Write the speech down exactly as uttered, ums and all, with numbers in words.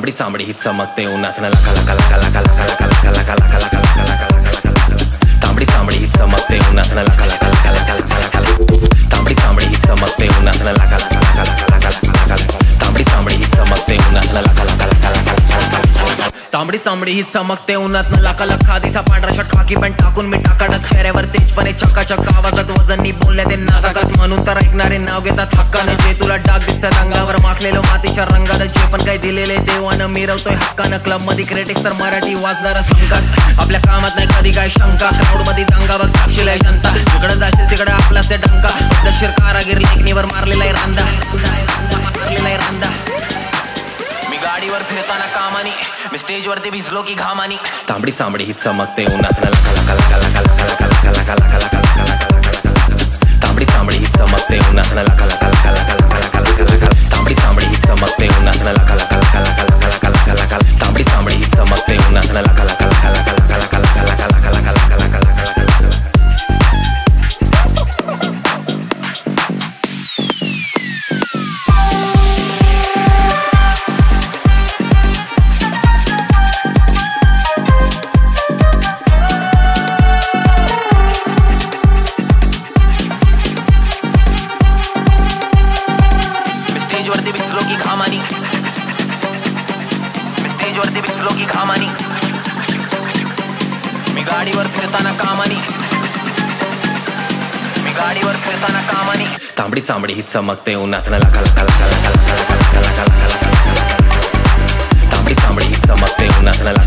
तांबडी चांबडी ही चमकते उन्हातनं लका लका लका लका लका लका लका लका लका लका लका लका लका तांबडी चांबडी ही चमकते उन्हातनं लका लका लका लका लका लका तांबडी चांबडी ही चमकते उन्हातनं लका लका लका लका लका लका लका तांबडी चांबडी ही चमकते उन्हातनं लका लका लका लका लका तांबडी चांबडी ही चमकते उन्हातनं लाका लाखा दिसा पांढरा शर्ट खाकी पॅन्ट टाकून मी टाकाडक चेहऱ्यावर तेजपणे चकाचक आवाजात वजननी बोलले ते नाजकात म्हणून तर ऐकणारे नाव घेतात हक्कानं जे तुला डाग दिसतं रंगावर माखलेलो मातीच्या रंगानं जे पण काही दिलेले देवानं मिरवतोय हक्कानं क्लब मध्ये क्रिटिक्स तर मराठी वाजणारा संकास आपल्या कामात नाही कधी काय शंका क्राऊड मध्ये दंगावर साक्षीला जनता जिकडे जाशील तिकडे आपलाच डंका दशीर कारागीर लेखणीवर मारलेला आहे रांदा मारलेला आहे रांदा गाडीवर फिरताना कामानी मी स्टेज वरती भिजलो की घामानी तांबडी चांबडी ही चमकते उन्हातनं लका लका लका लका लका लका लका लका लका लका लका तांबडी चांबडी ही चमकते उन्हातनं लका लका लका लका लका लका लका तांबडी चांबडी ही चमकते उन्हातनं लका लका लका लका लका लका लका तांबडी चांबडी ही चमकते उन्हातनं लका लका लका लका लका लका लका लका लका लका लका स्टेजवरती भिजलो की घामानी मी स्टेजवरती भिजलो की घामानी मी गाडीवर फिरताना कामानी मी गाडीवर फिरताना कामानी तांबडी चांबडी ही चमकते उन्हातनं लका लका लका लका लका लका लका लका लका तांबडी चांबडी ही चमकते उन्हातनं